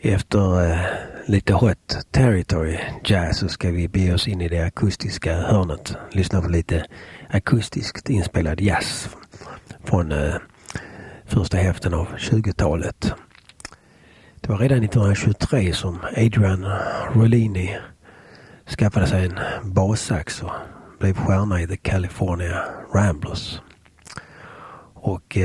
Efter lite hot territory jazz så ska vi be oss in i det akustiska hörnet. Lyssna på lite akustiskt inspelad jazz från första hälften av 20-talet. Det var redan 1923 som Adrian Rollini skaffade sig en bassax och blev stjärna i The California Ramblers. Och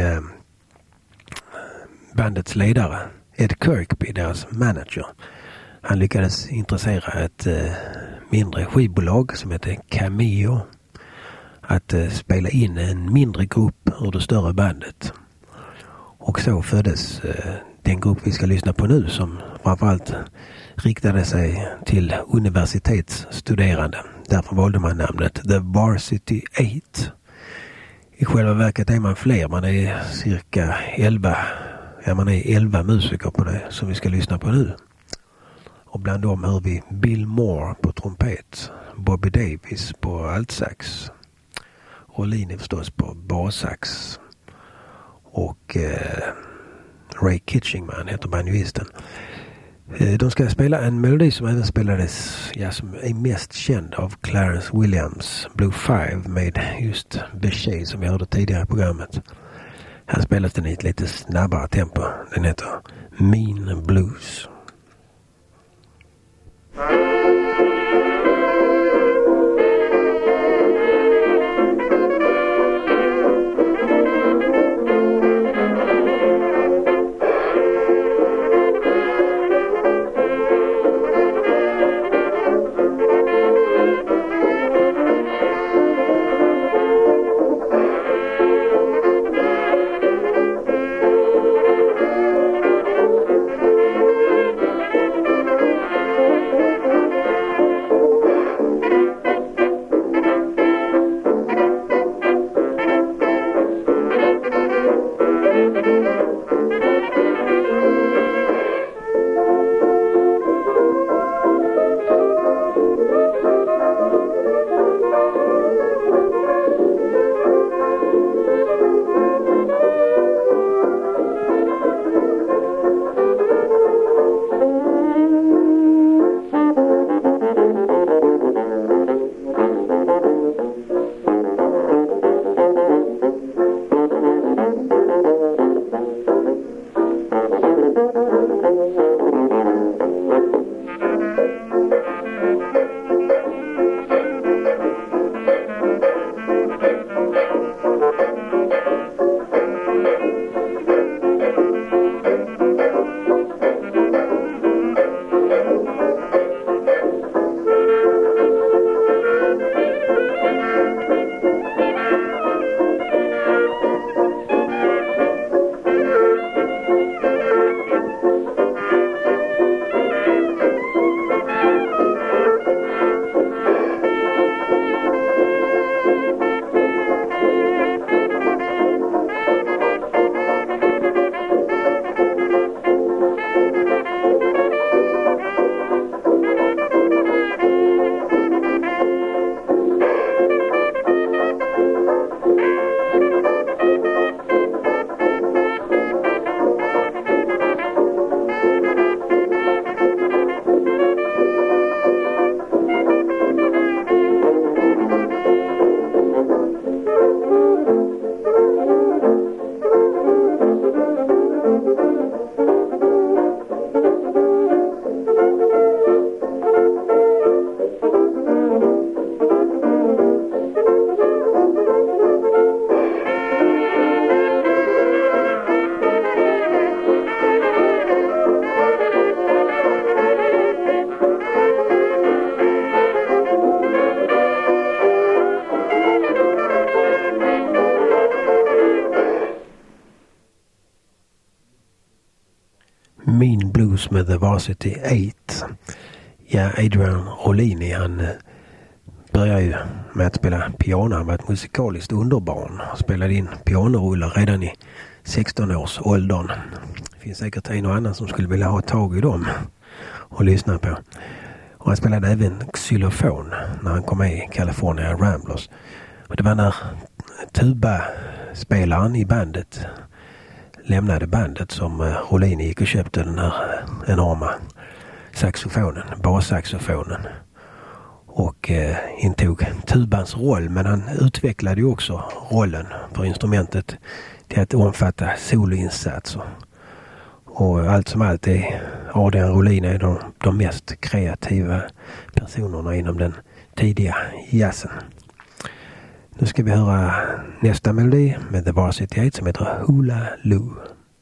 bandets ledare Ed Kirkby, deras manager, han lyckades intressera ett mindre skivbolag som heter Cameo att spela in en mindre grupp ur det större bandet. Och så föddes den grupp vi ska lyssna på nu, som framförallt riktade sig till universitetsstuderande. Därför valde man namnet The Varsity 8. I själva verket är man fler, man är cirka 11. Ja, man är 11 musiker på det som vi ska lyssna på nu. Och bland dem hör vi Bill Moore på trumpet, Bobby Davis på altsax, Rollini förstås på bassax och Ray Kitchingman heter banjoisten. De ska spela en melodi som även spelades, som är mest känd av Clarence Williams Blue Five med just Bechet som vi hörde tidigare i programmet. Här spelas den i ett lite snabbare tempo. Den heter Mean Blues. Mean Blues med The Varsity 8. Ja, Adrian Rollini, han började ju med att spela piano. Han var ett musikaliskt underbarn. Han spelade in pianorullar redan i 16-årsåldern. Det finns säkert en och annan som skulle vilja ha tag i dem och lyssna på. Och han spelade även xylofon när han kom med i California Ramblers. Och det var när tuba-spelaren i bandet lämnade bandet som Rolin gick och köpte den här enorma saxofonen, bassaxofonen. Och intog tubans roll, men han utvecklade ju också rollen för instrumentet till att omfatta soloinsatser. Och allt som allt är Adrian Rolin är de mest kreativa personerna inom den tidiga jazzen. Nu ska vi höra nästa melodi med The Varsity 8 som heter Hula Loo.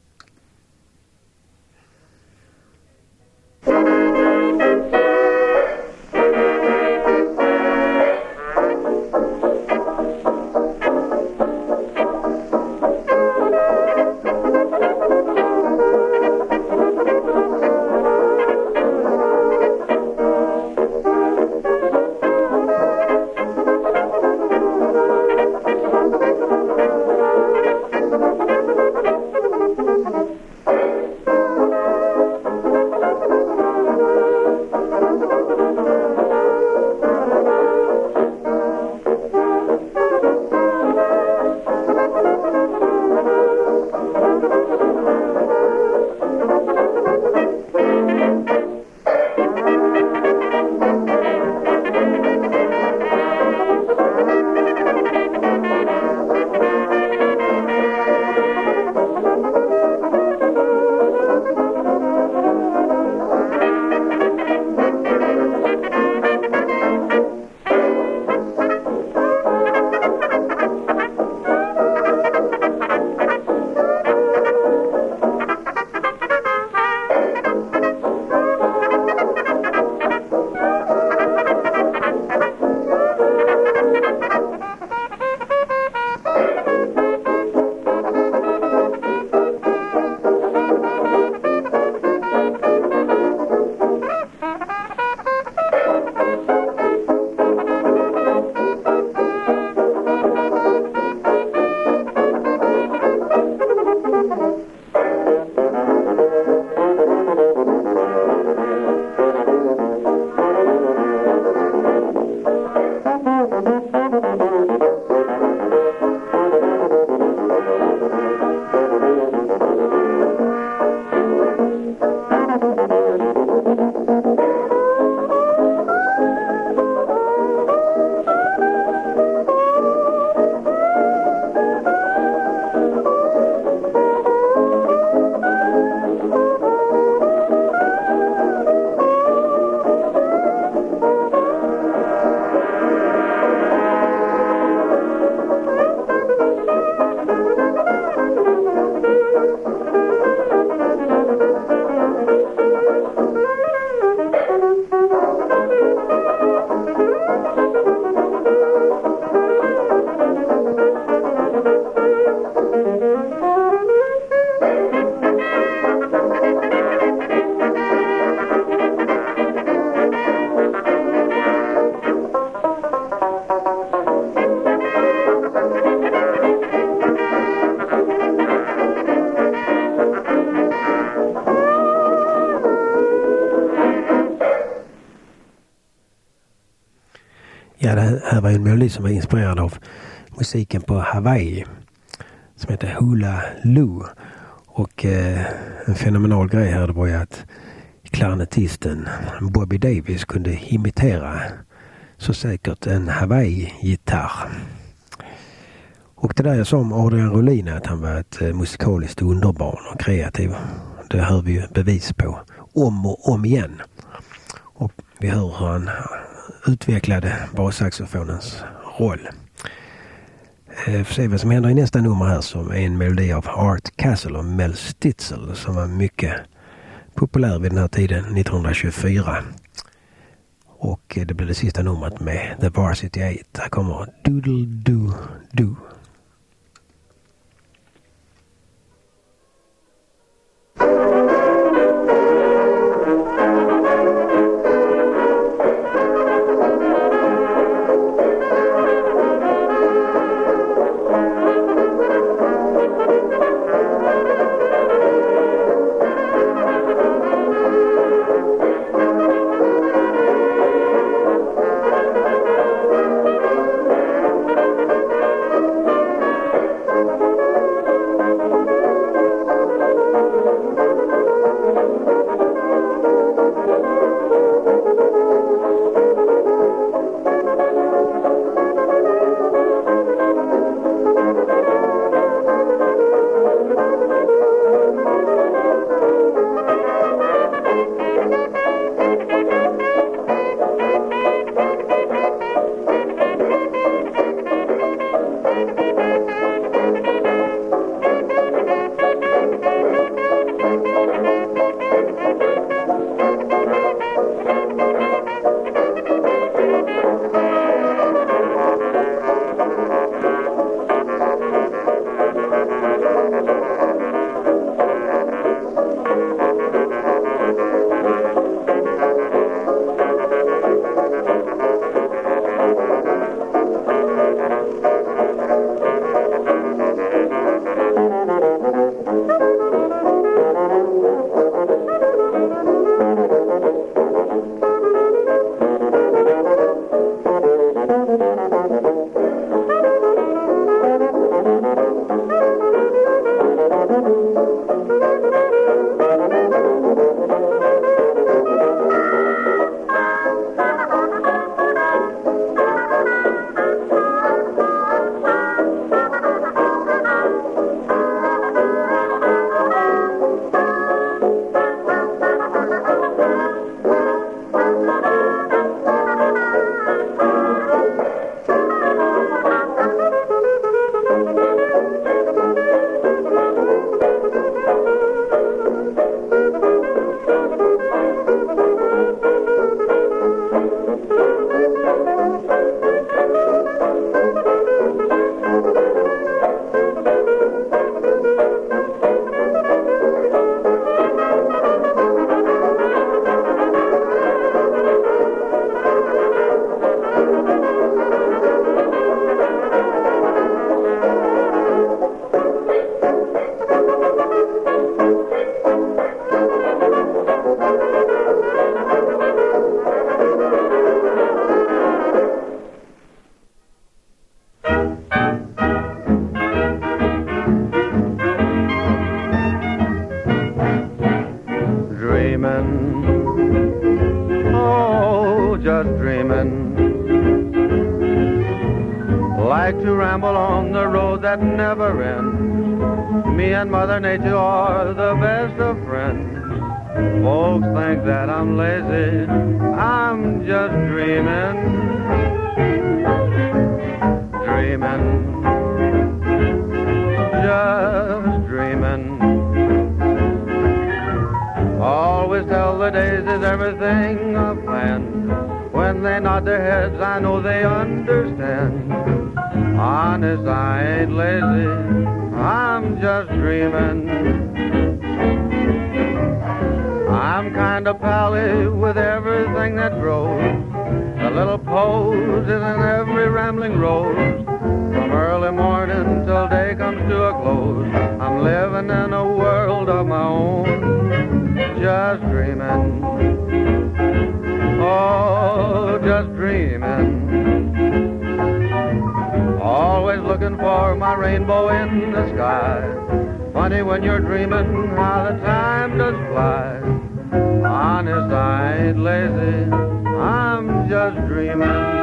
Ja, det här var en melodi som var inspirerad av musiken på Hawaii som heter Hula Loo. Och en fenomenal grej här, det var ju att klarnettisten Bobby Davis kunde imitera så säkert en Hawaii-gitarr. Och det där jag sa om Adrian Rolin, att han var ett musikaliskt underbarn och kreativ, det hör vi ju bevis på om och om igen. Och vi hör hur han utvecklade bassaxofonens roll. Får se vad som händer i nästa nummer här, som är en melodi av Art Castle och Mel Stitzel som var mycket populär vid den här tiden, 1924. Och det blir det sista numret med The Varsity 8. Här kommer Doodle Doo Doo. oh, just dreaming. Like to ramble on the road that never ends. Me and Mother Nature are the best of friends. Folks think that I'm lazy, I'm just dreaming. Dreaming, just dreaming. Always tell the daisies everything I've planned. When they nod their heads, I know they understand. Honest, I ain't lazy, I'm just dreaming. I'm kind of pally with everything that grows. A little pose is in every rambling rose. From early morning till day comes to a close, I'm living in a world of my own. Just dreaming, oh, just dreaming. Always looking for my rainbow in the sky. Funny when you're dreaming how the time does fly. Honest, I ain't lazy, I'm just dreaming.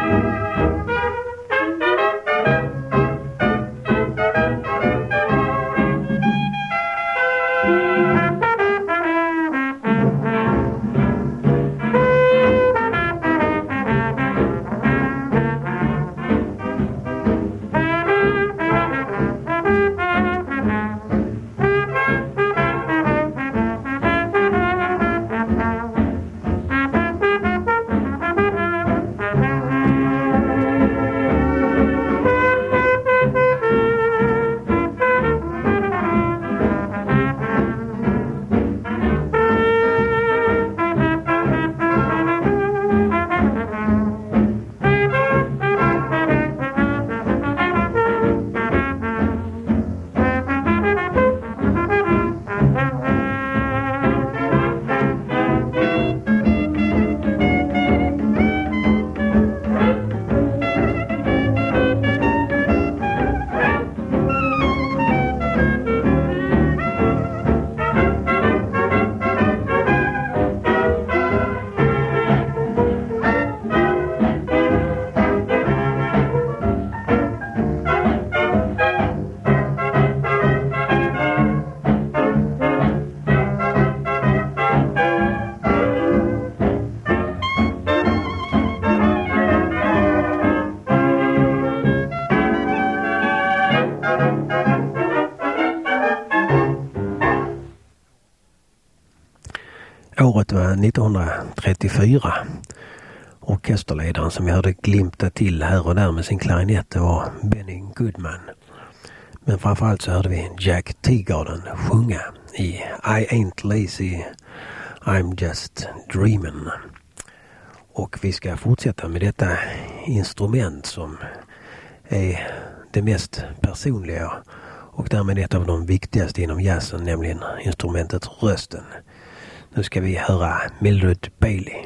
Året var 1934. Orkesterledaren som jag hörde glimta till här och där med sin klarinett var Benny Goodman. Men framförallt så hörde vi Jack Teagarden sjunga i I Ain't Lazy, I'm Just Dreamin'. Och vi ska fortsätta med detta instrument som är det mest personliga och därmed ett av de viktigaste inom jazzen, nämligen instrumentet rösten. Nu ska vi höra Mildred Bailey.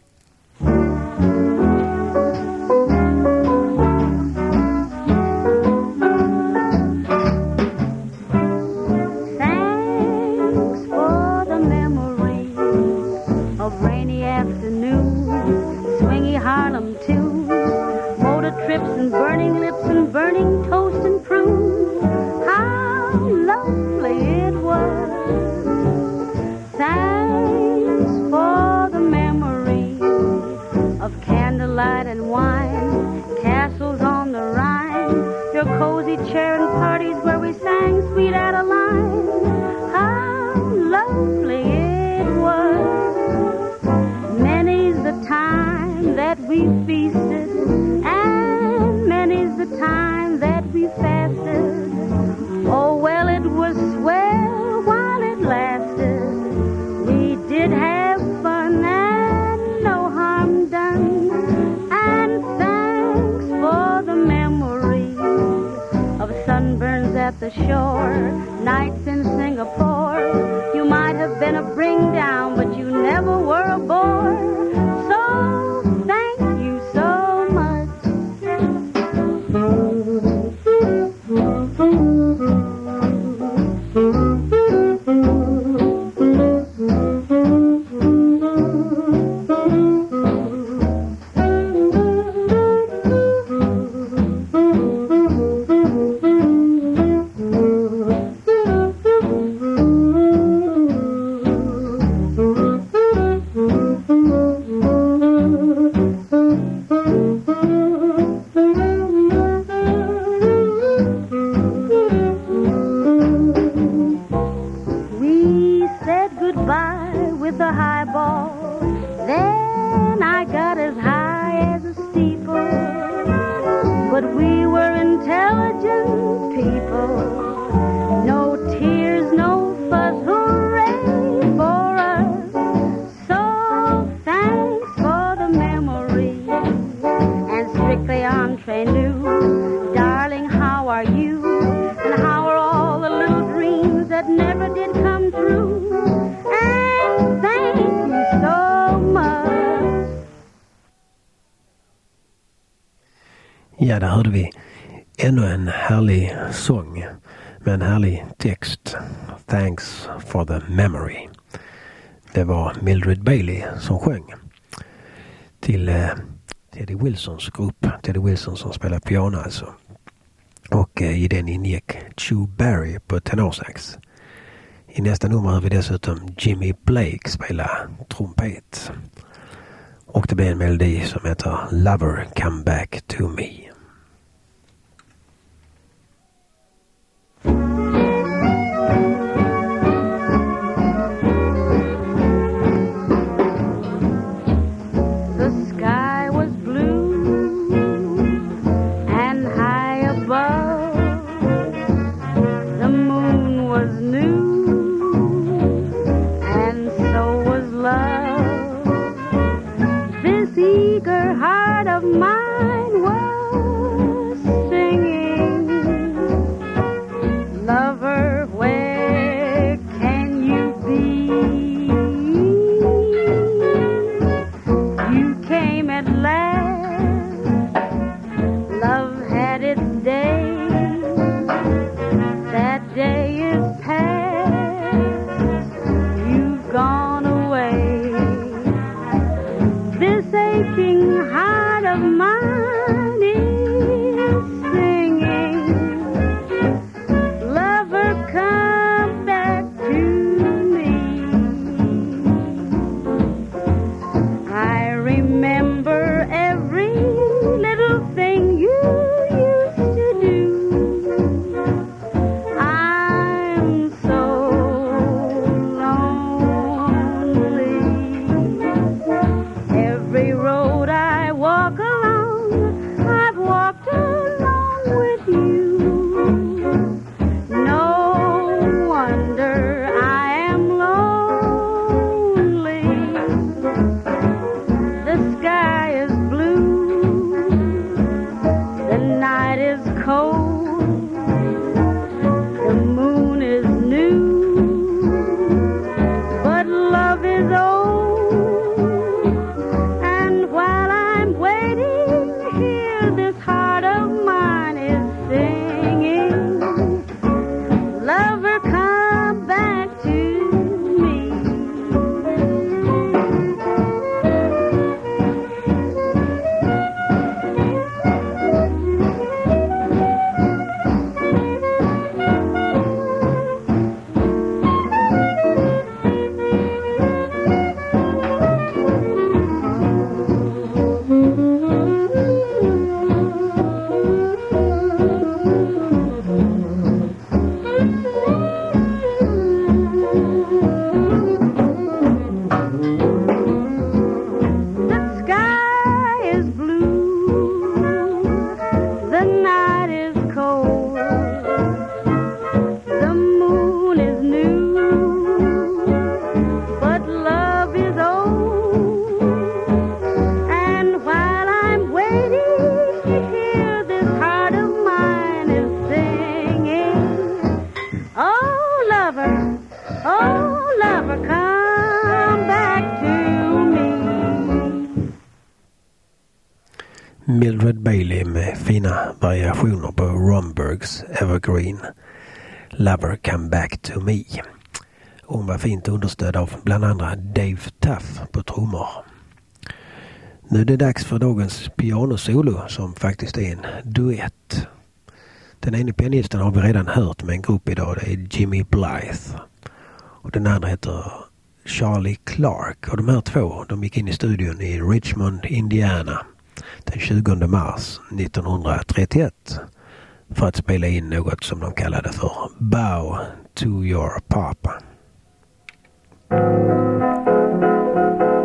Thanks for the memory of rainy afternoons, swingy Harlem tunes, motor trips and burning lips and burning toast and prunes. How lovely it was. Thanks for the memory of candlelight and wine, castles on the Rhine, your cozy chair and parties where we sang Sweet Adeline. How lovely it was. Many's the time that we feasted, and many's the time that we fasted. Oh, well, it was swell while it lasted. We did have fun and no harm done. And thanks for the memory of sunburns at the shore, nights in Singapore. You might have been a bring down, but you never were a bore. So thank you fall. Then I got as high as a steeple, but we were intelligent people. No tears, no fuss, hooray for us. So thanks for the memory, and strictly entre nous, darling, how are you? And how are all the little dreams that never did come true? And thank you so much. Ja, där hörde vi ännu en härlig sång med en härlig text. Thanks for the memory. Det var Mildred Bailey som sjöng till Teddy Wilsons grupp. Teddy Wilson som spelar piano alltså. Och i den ingick Chu Berry på tenorsax. I nästa nummer har vi dessutom Jimmy Blake spela trumpet. Och det blir en melodi som heter Lover Come Back to Me. Mine was singing, lover, where can you be? You came at last, love had its day, that day is past, you've gone away. This aching heart of mine is singing, lover, come back to me. I remember every little thing you used to do. I'm so lonely. Every road I walk along, I've walked along with you. No wonder I am lonely. The sky is blue, the night is cold, the moon is new, but love is old. And while I'm waiting here, this heart of mine is singing, lover, come back to me. The sky is blue, the night is cold, the moon is new, but love is old. And while I'm waiting here, this heart of mine is singing, oh lover, come back to me. Mildred Bailey med fina variationer på Rombergs Evergreen Lover Come Back to Me. Hon var fint understödd av bland andra Dave Tuff på trummor. Nu är det dags för dagens pianosolo som faktiskt är en duett. Den ena pianisten har vi redan hört med en grupp idag, det är Jimmy Blythe. Och den andra heter Charlie Clark. Och de här två, de gick in i studion i Richmond, Indiana den 20 mars 1931 för att spela in något som de kallade för Bow to Your Papa.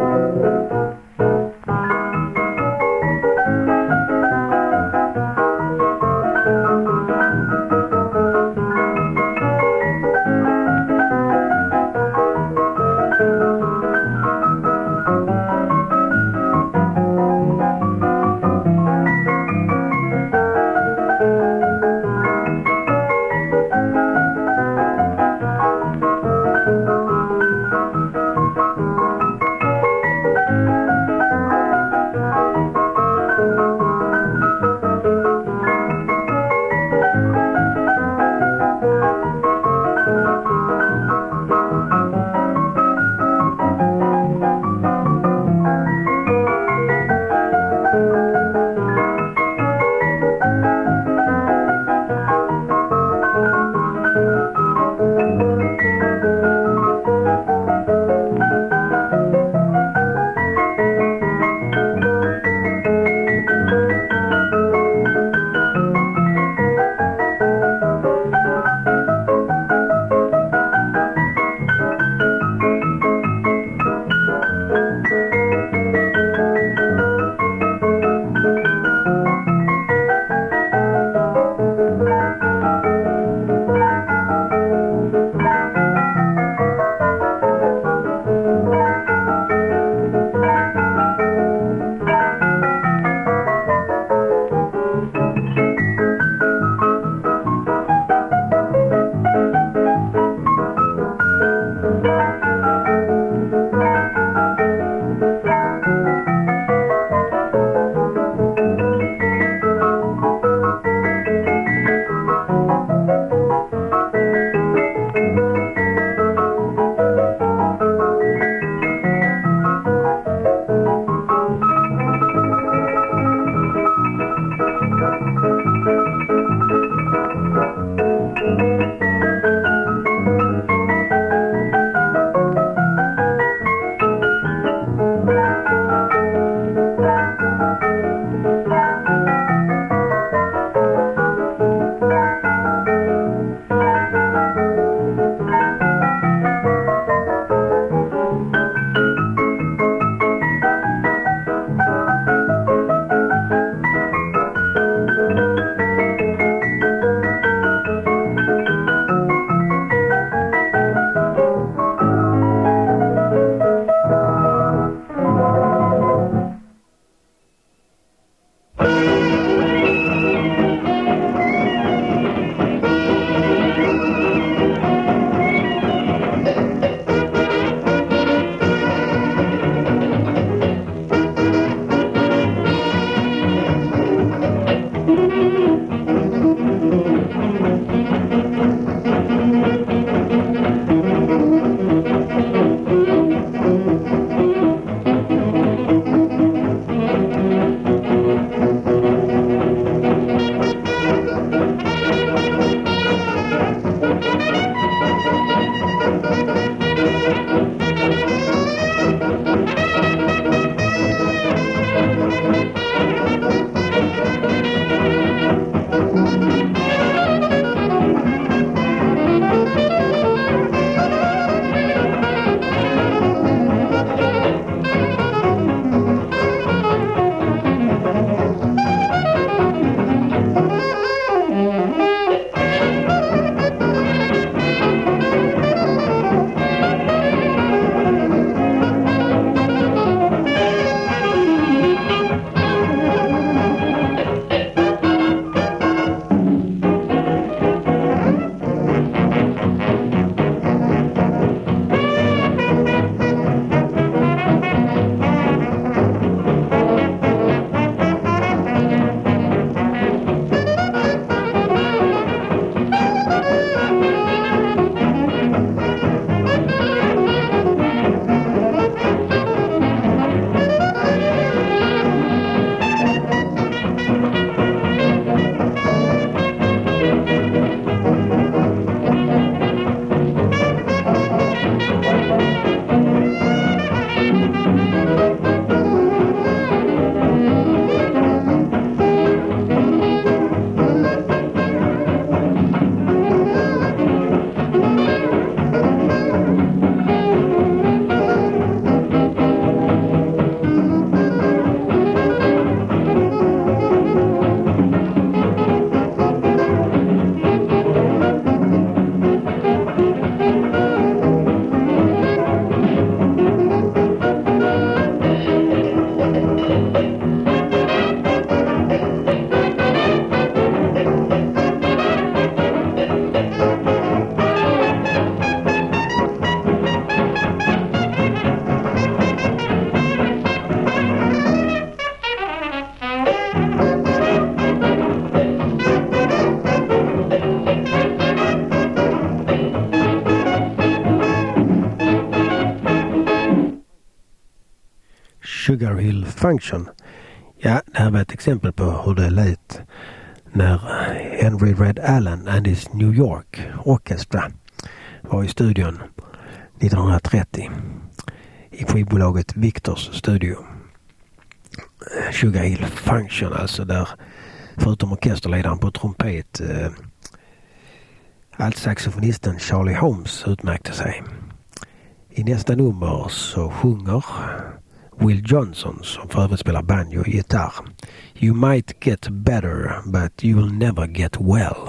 Sugar Hill Function. Ja, det här var ett exempel på hur det lät när Henry Red Allen and his New York Orchestra var i studion 1930 i skivbolaget Victors studio. Sugar Hill Function, alltså där förutom orkesterledaren på trumpet altsaxofonisten Charlie Holmes utmärkte sig. I nästa nummer så sjunger Will Johnson, som för övrigt spelar banjo och gitarr. You might get better, but you will never get well.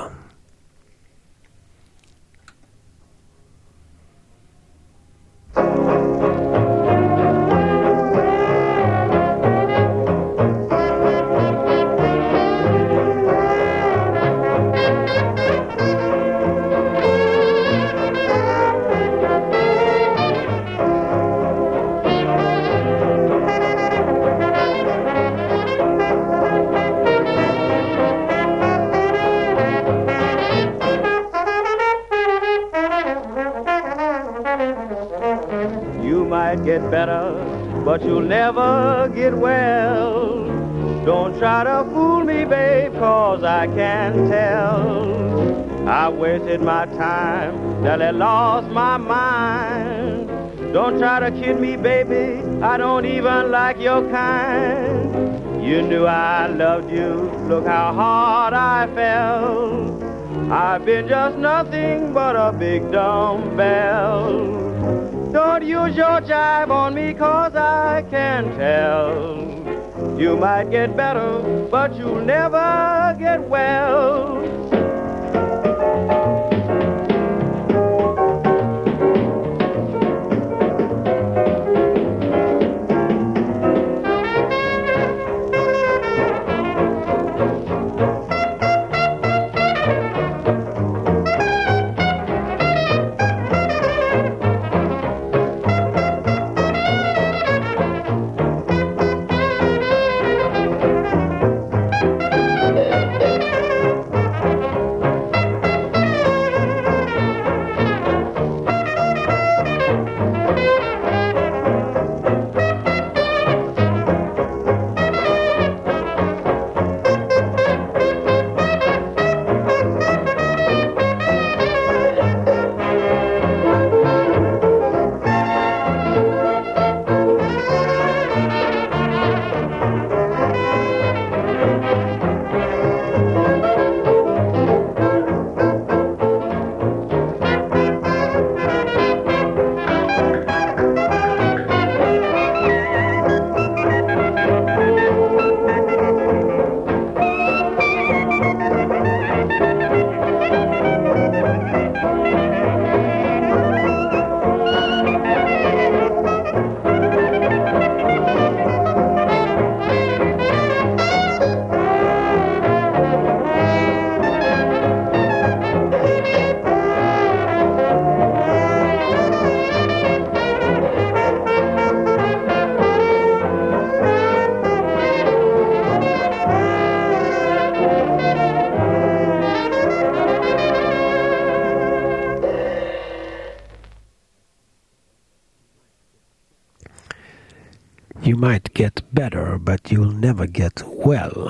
Get better, but you'll never get well. Don't try to fool me, babe, 'cause I can't tell. I wasted my time till I lost my mind. Don't try to kid me, baby, I don't even like your kind. You knew I loved you, look how hard I felt. I've been just nothing but a big dumbbell. Don't use your jive on me, 'cause I can tell. You might get better, but you'll never get well. You might get better, but you'll never get well.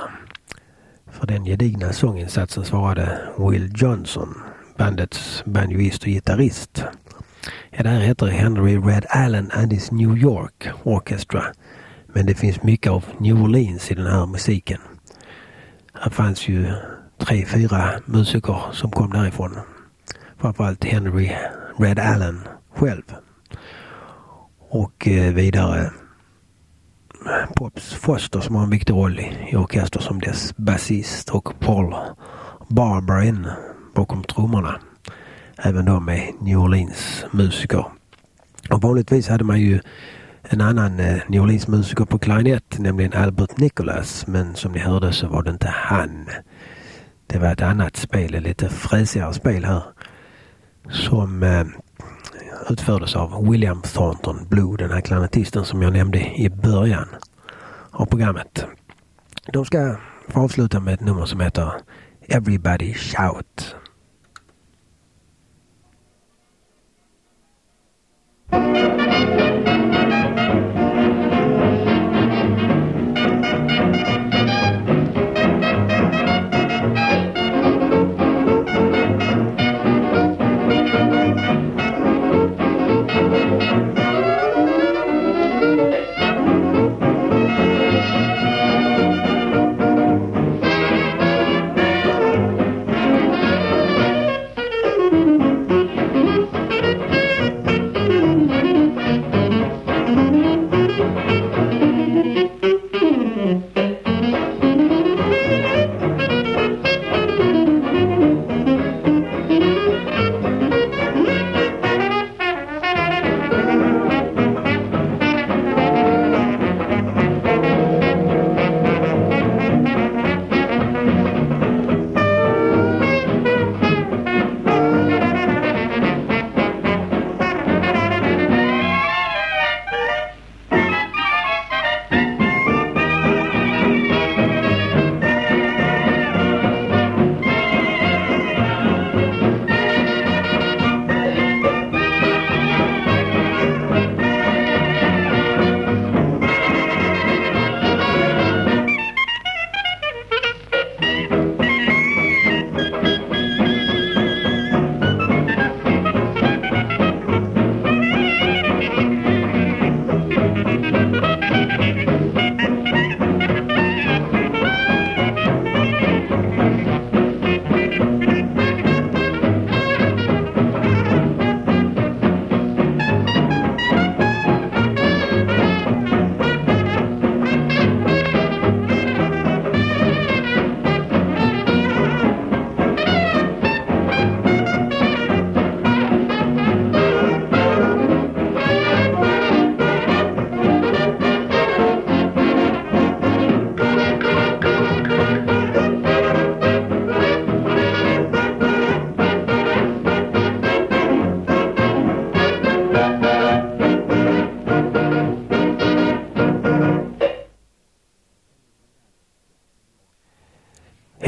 För den gedigna sånginsatsen svarade Will Johnson, bandets banjoist och gitarrist. Ja, det här heter Henry Red Allen and his New York Orchestra. Men det finns mycket av New Orleans i den här musiken. Här fanns ju 3-4 musiker som kom därifrån. Framförallt Henry Red Allen själv. Och vidare Pops Foster som har en viktig roll i orkester som dess basist och Paul Barberin bakom trummorna. Även de är New Orleans musiker. Och vanligtvis hade man ju en annan New Orleans musiker på klarinett, nämligen Albert Nicholas, men som ni hörde så var det inte han. Det var ett annat spel, ett lite fräsigare spel här, som utfördes av William Thornton Blue, den här klarinettisten som jag nämnde i början av programmet. De ska få avsluta med ett nummer som heter Everybody Shout.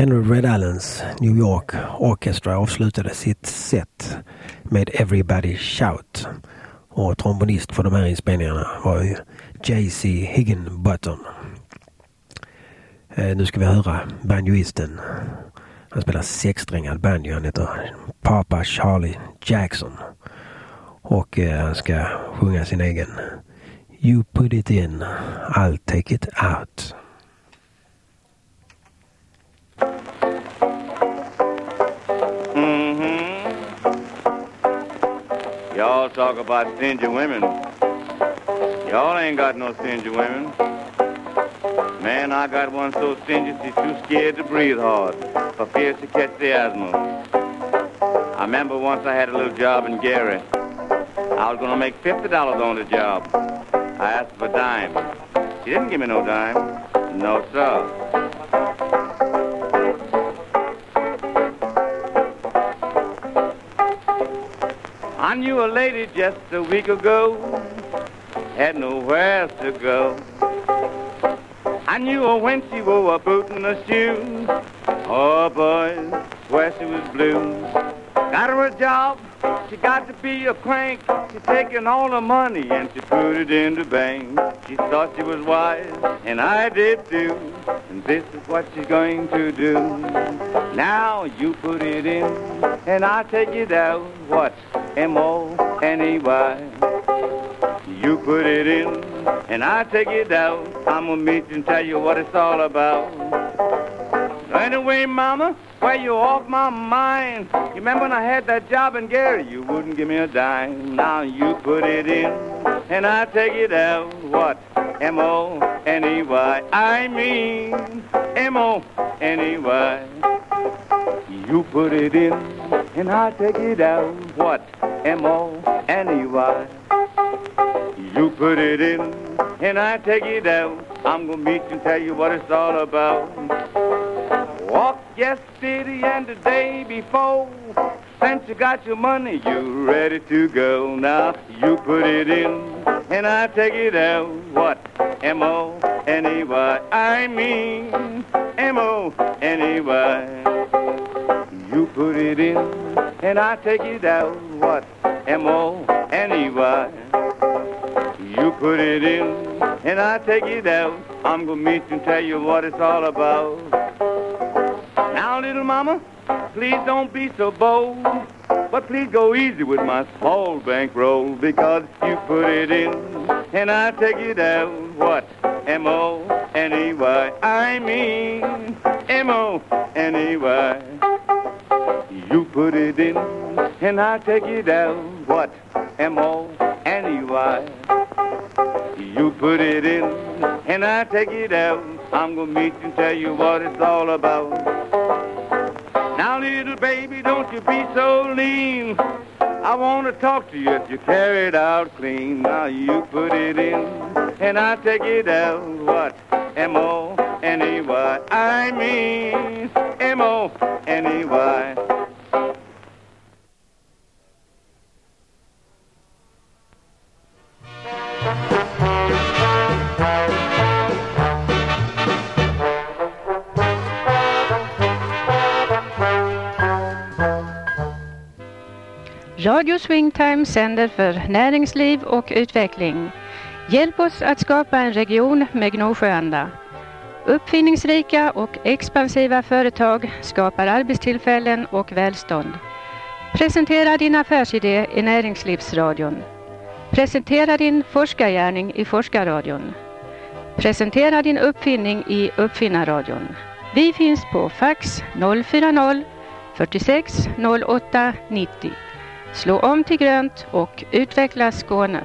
Henry Red Allens New York Orchestra avslutade sitt set med Everybody Shout. Och trombonist för de här inspelningarna var ju J.C. Higginbottom. Nu ska vi höra banjoisten. Han spelar sexsträngad banjo. Han heter Papa Charlie Jackson. Och han ska sjunga sin egen You put it in, I'll take it out. Y'all talk about stingy women. Y'all ain't got no stingy women. Man, I got one so stingy she's too scared to breathe hard for fear to catch the asthma. I remember once I had a little job in Gary. I was gonna make $50 on the job. I asked for a dime. She didn't give me no dime. No, sir. I knew a lady just a week ago, had nowhere to go. I knew her when she wore a boot and a shoe. Oh boy, where she was blue. Got her a job, she got to be a crank. She taking all the money and she put it in the bank. She thought she was wise, and I did too. And this is what she's going to do. Now you put it in, and I take it out. What? M-O-N-E-Y. You put it in, and I take it out. I'm gonna meet you and tell you what it's all about. Anyway, mama, where you off my mind? You remember when I had that job in Gary? You wouldn't give me a dime. Now you put it in, and I take it out. What? M-O-N-E-Y. I mean M-O-N-E-Y. You put it in, and I take it out. What? M-O-N-E-Y. You put it in, and I take it out. I'm gonna meet you and tell you what it's all about. Walk yesterday and the day before. Since you got your money, you're ready to go. Now you put it in, and I take it out. What? M-O-N-E-Y. I mean M-O-N-E-Y. You put it in, and I take it out. What? M-O-N-E-Y. You put it in, and I take it out. I'm gonna meet you and tell you what it's all about. Now, little mama, please don't be so bold, but please go easy with my small bankroll, because you put it in, and I take it out. What? M-O-N-E-Y. I mean M-O-N-E-Y. You put it in, and I take it out. What? M-O-N-E-Y. You put it in, and I take it out. I'm gonna meet you and tell you what it's all about. Now, little baby, don't you be so lean. I wanna talk to you if you carry it out clean. Now you put it in, and I take it out. What? M-O-N-E-Y. I mean M-O-N-E-Y. Radio Swingtime sänder för näringsliv och utveckling. Hjälp oss att skapa en region med Gnosjöanda. Uppfinningsrika och expansiva företag skapar arbetstillfällen och välstånd. Presentera din affärsidé i Näringslivsradion. Presentera din forskargärning i Forskarradion. Presentera din uppfinning i Uppfinnarradion. Vi finns på fax 040 46 08 90. Slå om till grönt och utveckla Skåne.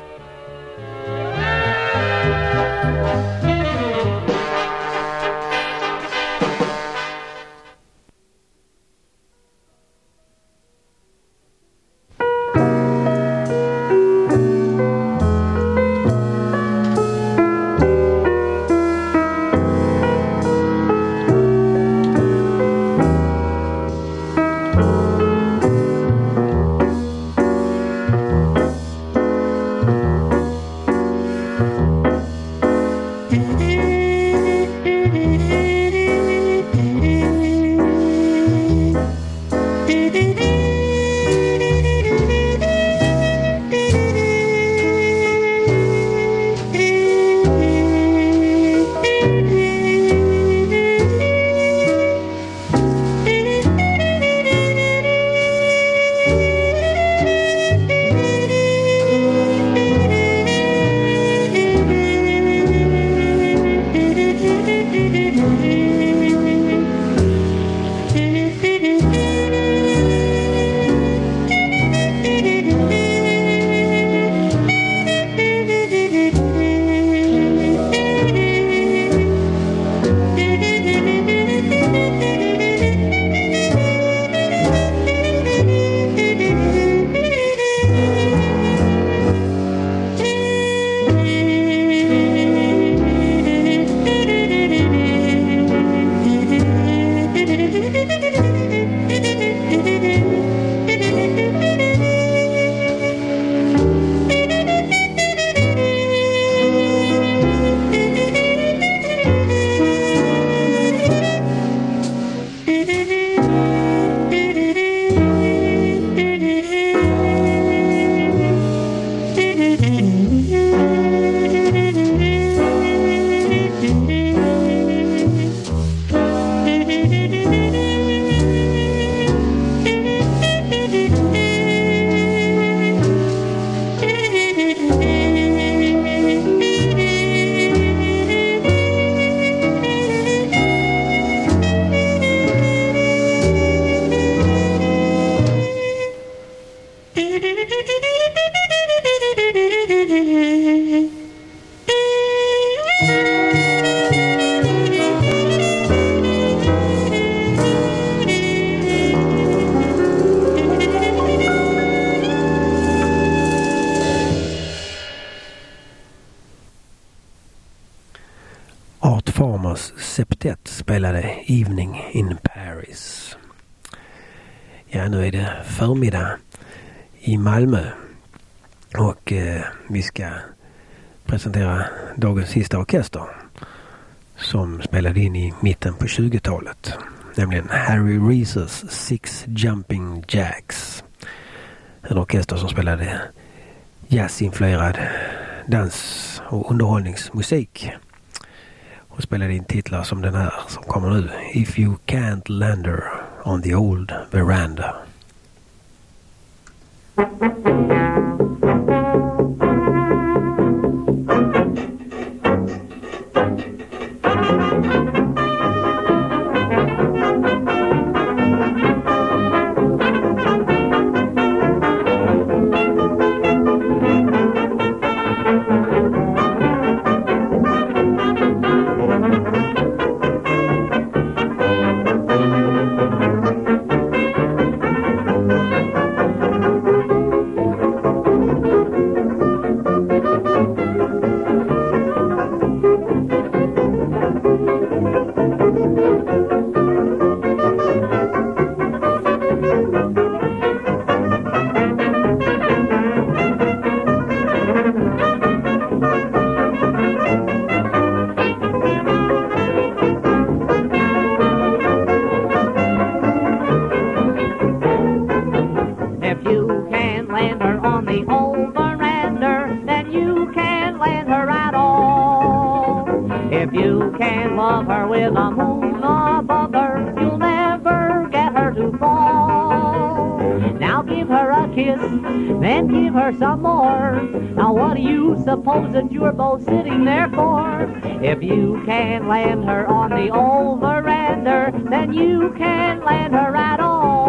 Art Farmers Septet spelade Evening in Paris. Ja, nu är det förmiddag i Malmö och vi ska presentera dagens sista orkester som spelade in i mitten på 20-talet. Nämligen Harry Reeses Six Jumping Jacks. En orkester som spelade jazzinfluerad dans- och underhållningsmusik. Och spelade in titlar som den här som kommer nu. If You Can't Land Her on the Old Veranda. Suppose that you're both sitting there for. If you can't land her on the old veranda, then you can't land her at all.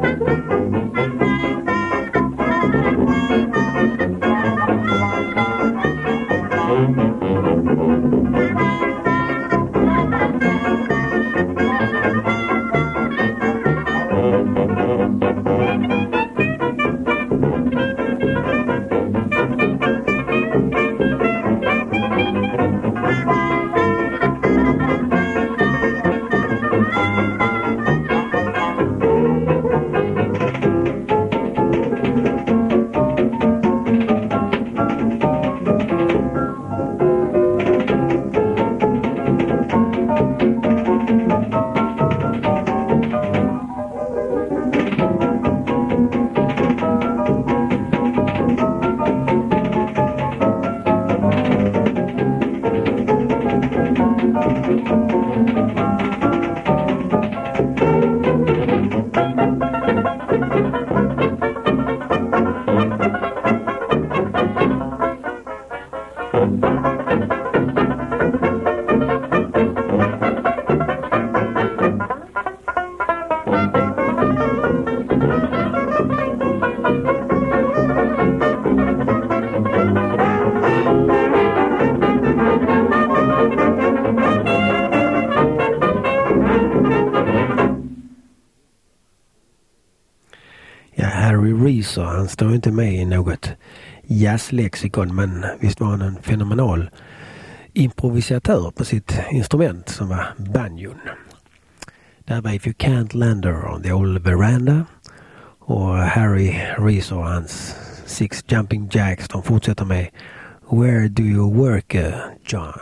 Så han står inte med i något jazzlexikon, men visst var han en fenomenal improvisatör på sitt instrument som var banjon. Där var If You Can't Land Her on the Old Veranda och Harry Reese och hans Six Jumping Jacks, de fortsätter med Where Do You Work, John?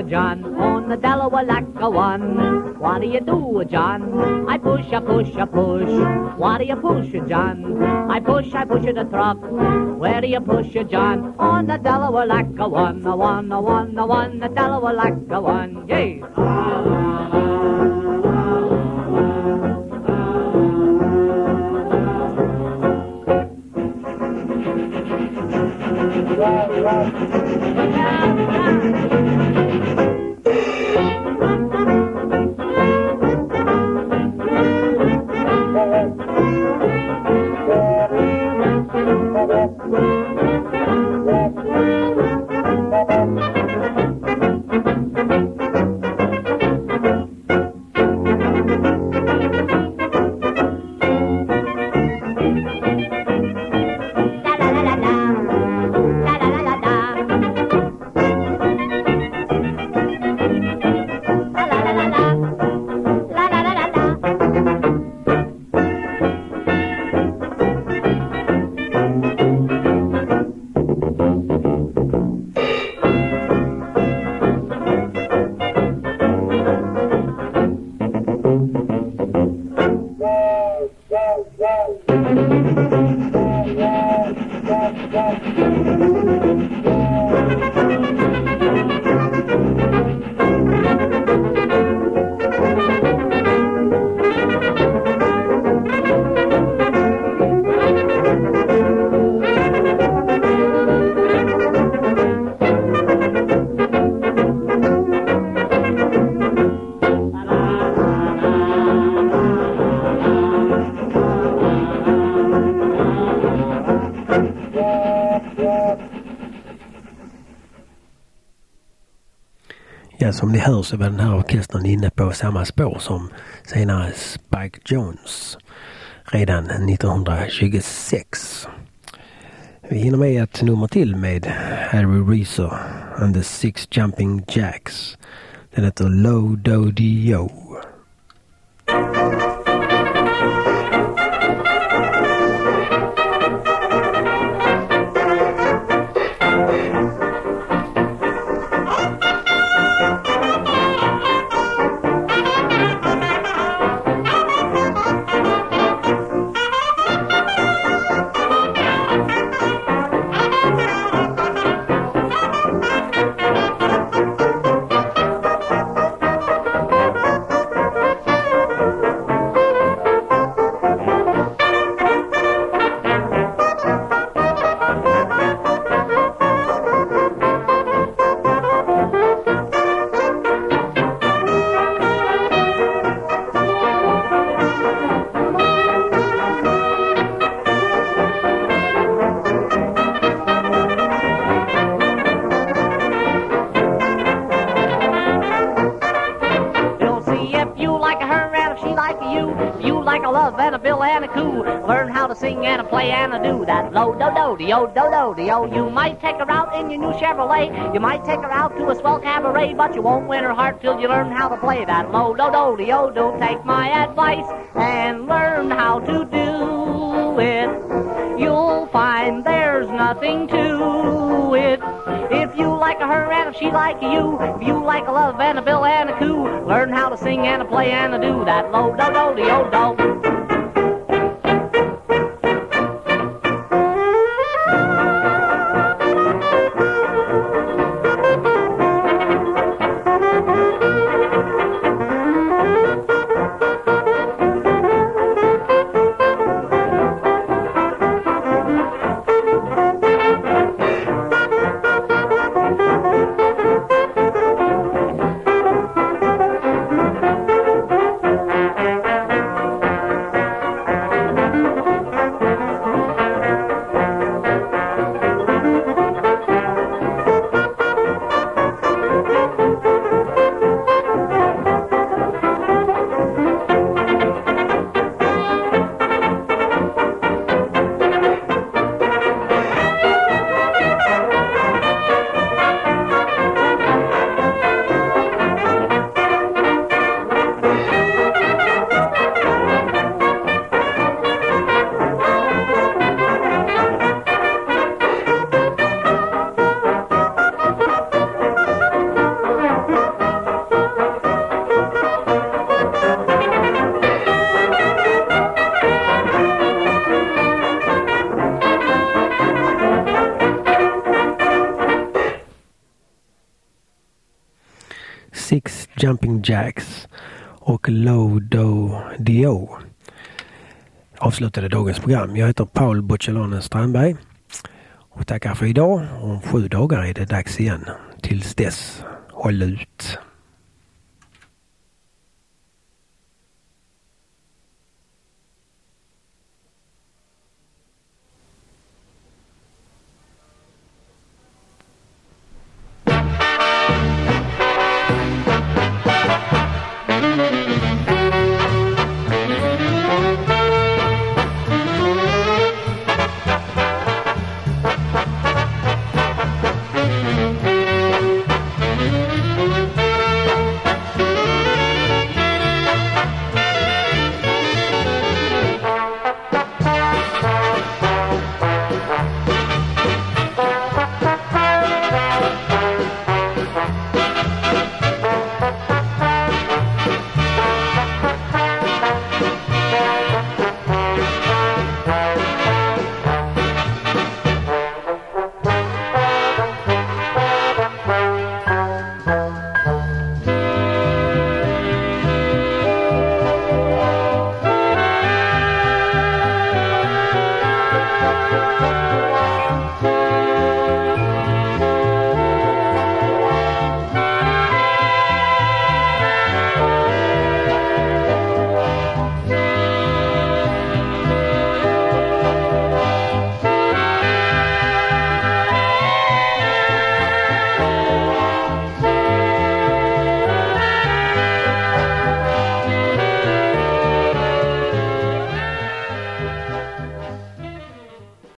John, on the Delaware like a one. What do you do, John? I push, I push, I push. What do you push, John? I push the truck. Where do you push, John? On the Delaware like a one, a one, a one, a one, the Delaware like a one. Yay! Ja, som ni hör så var den här orkestern inne på samma spår som senare Spike Jones redan 1926. Vi hinner med ett nummer till med Harry Reeser and the Six Jumping Jacks. Den heter Low Do-Di-Yo. Yo, you might take her out in your new Chevrolet. You might take her out to a swell cabaret, but you won't win her heart till you learn how to play that low do do de yo. Don't take my advice and learn how to do it. You'll find there's nothing to it. If you like her and if she like you, if you like a love and a bill and a coo, learn how to sing and to play and to do that low do do de yo do. Six Jumping Jacks och Low Do Dio avslutade dagens program. Jag heter Paul Bocciolone Strandberg och tackar för idag. Om 7 dagar är det dags igen. Tills dess, håll ut!